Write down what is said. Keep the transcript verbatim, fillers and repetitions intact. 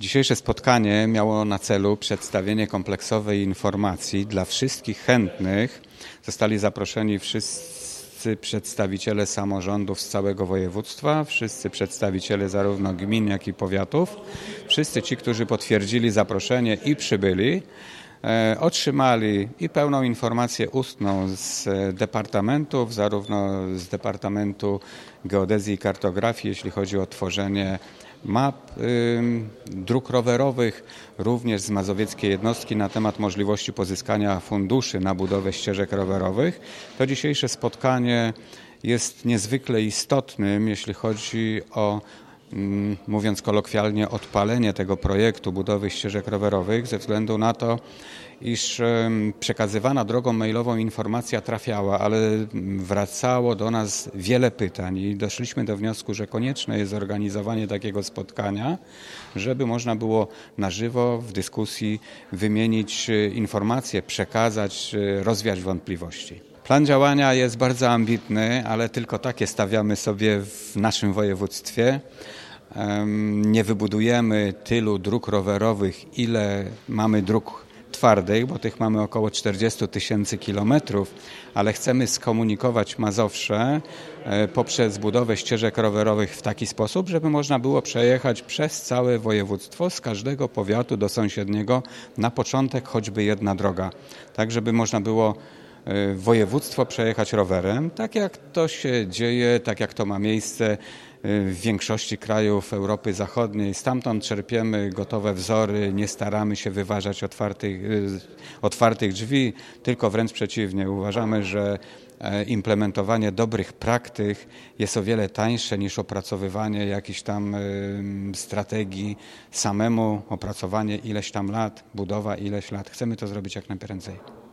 Dzisiejsze spotkanie miało na celu przedstawienie kompleksowej informacji dla wszystkich chętnych. Zostali zaproszeni wszyscy przedstawiciele samorządów z całego województwa, wszyscy przedstawiciele zarówno gmin, jak i powiatów. Wszyscy ci, którzy potwierdzili zaproszenie i przybyli, e, otrzymali i pełną informację ustną z departamentów, zarówno z Departamentu Geodezji i Kartografii, jeśli chodzi o tworzenie map y, dróg rowerowych, również z mazowieckiej jednostki na temat możliwości pozyskania funduszy na budowę ścieżek rowerowych. To dzisiejsze spotkanie jest niezwykle istotnym, jeśli chodzi o, mm, mówiąc kolokwialnie, odpalenie tego projektu budowy ścieżek rowerowych, ze względu na to, iż przekazywana drogą mailową informacja trafiała, ale wracało do nas wiele pytań i doszliśmy do wniosku, że konieczne jest zorganizowanie takiego spotkania, żeby można było na żywo w dyskusji wymienić informacje, przekazać, rozwiać wątpliwości. Plan działania jest bardzo ambitny, ale tylko takie stawiamy sobie w naszym województwie. Nie wybudujemy tylu dróg rowerowych, ile mamy dróg twardych, bo tych mamy około czterdzieści tysięcy kilometrów, ale chcemy skomunikować Mazowsze poprzez budowę ścieżek rowerowych w taki sposób, żeby można było przejechać przez całe województwo, z każdego powiatu do sąsiedniego, na początek choćby jedna droga, tak żeby można było województwo przejechać rowerem, tak jak to się dzieje, tak jak to ma miejsce w większości krajów Europy Zachodniej. Stamtąd czerpiemy gotowe wzory, nie staramy się wyważać otwartych, otwartych drzwi, tylko wręcz przeciwnie. Uważamy, że implementowanie dobrych praktyk jest o wiele tańsze niż opracowywanie jakichś tam strategii samemu, opracowanie ileś tam lat, budowa ileś lat. Chcemy to zrobić jak najprędzej.